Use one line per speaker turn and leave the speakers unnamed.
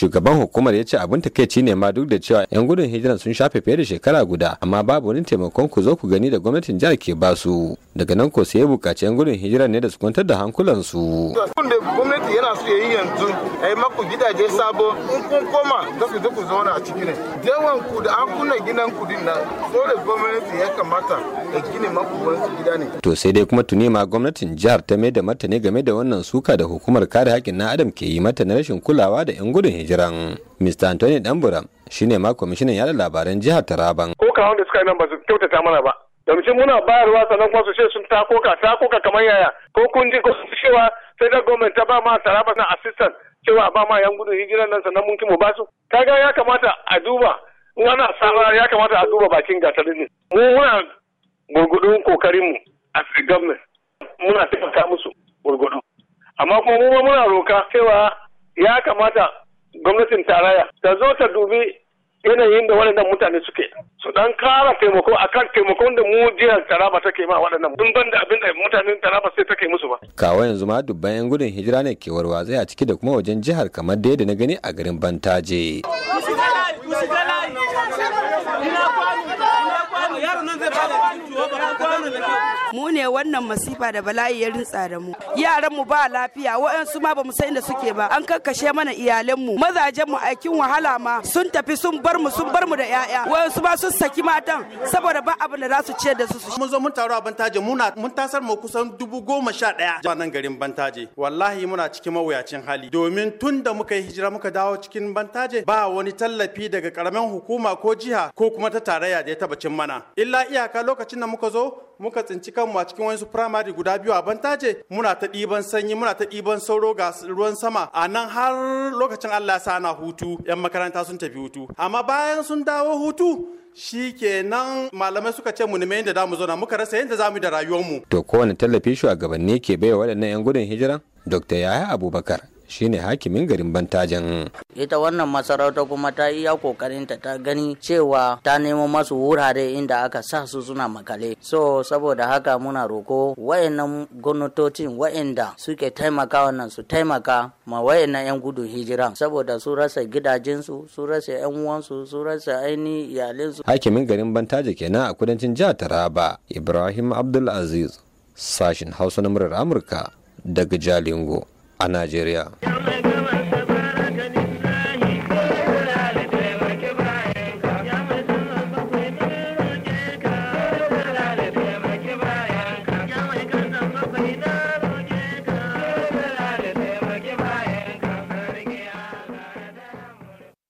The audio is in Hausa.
Shugaban hukumar ya ce abin takaici ne ma duk da cewa 'yan gudun hijiran sun shafe fiye da shekara guda amma babu wani taimakon ku zo ku gani da gwamnatin jihar ke ba su. Daga nan ko sai ya buƙaci 'yan gudun hijiran ne da su kwantar da hankulansu.
Gwamnati yana so ya yi yanzu a yi maku gidaje sabo in kun koma za ku zauna a ciki ne. Yawan ku da an kunna gidan ku din nan dole gwamnati ya kamata ya gine maku wasu gida ne. To sai dai kuma tuni ma gwamnatin jihar ta mai da martani game da wannan suka da hukumar kare haƙƙin na adam ke yi mata na rashin kulawa da 'yan gudun hijiran. Mr. Anthony Damburam shine ma kwamishinan yada labaran jihar Taraban.
Ko kawon da suka yi nan ba su kyautata mana ba. Domin muna bayarwa sannan kuma su ce sun takoka kamar yaya ko kun ji ko su cewa sai da gwamnati ta ba ma Taraba na assistant cewa ba ma yan gudun hijiran nan sannan mun kimo ba su. Kaga ya kamata a duba in ana sara ya kamata a duba bakin gatarin ne. Mu muna gurgudun kokarin mu a gwamnati muna taimaka musu gurgudu. Amma kuma mu muna roka cewa ya kamata gwamnatin tarayya ta zo ta dubi yanayin da waɗannan mutane suke su dan kara taimako akan taimakon da mu jihar Taraba take ma waɗannan dun ban da abin da mutanen Taraba sai take musu ba.
Kawo yanzu ma dubban 'yan gudun hijira ne ke warwatse a ciki da kuma wajen jihar kamar da yadda na gani a garin Bantaje.
Mu ne wannan masifa da bala'i ya rintsa da mu. Yaran mu ba lafiya, waɗansu ma ba mu san inda suke ba. An kakkashe mana iyalan mu, mazajen mu aikin wahala ma sun tafi sun bar mu da 'ya'ya. Waɗansu ba sun saki matan saboda ba abin da za su ciyar da su.
Mun zo mun taru a Bantaje mun tasar mu kusan 11,000 a nan garin Bantaje. Wallahi muna cikin mawuyacin hali domin tun da muka yi hijira muka dawo cikin Bantaje ba wani tallafi daga karamin hukuma ko jiha ko kuma ta tarayya da ya taba cin mana. Illa iyaka lokacin da muka zo muka tsinci kanmu a cikin wasu firamare guda biyu a Bantaje muna ta ɗiban sanyi muna ta ɗiban sauro ga ruwan sama a nan har lokacin Allah ya sa ana hutu 'yan makaranta sun tafi hutu amma bayan sun dawo hutu shi kenan malamai suka ce mu neme yadda za mu zauna muka rasa yadda za mu da rayuwarmu.
To kowane tallafi shugabanni ke baiwa waɗannan 'yan gudun hijiran? Dr. Yahaya Abubakar shine hakimin garin Bantajen.
Ita wannan masarauta kuma ta iya kokarinta ta gani cewa ta nemo masu wurare inda aka sa su suna makale. So saboda haka muna roko wayannan gwamnatocin wayanda suke taimaka wannan su taimaka ma wayannan 'yan gudun hijiran saboda su rasa gidajensu, su rasa 'yan uwansu, su rasa ainihin iyalinsu.
Hakimin garin Bantaje kenan a kudancin jihar Taraba, Ibrahim Abdul Aziz, sashin Hausa na murar Amurka daga Jalingo a Najeriya.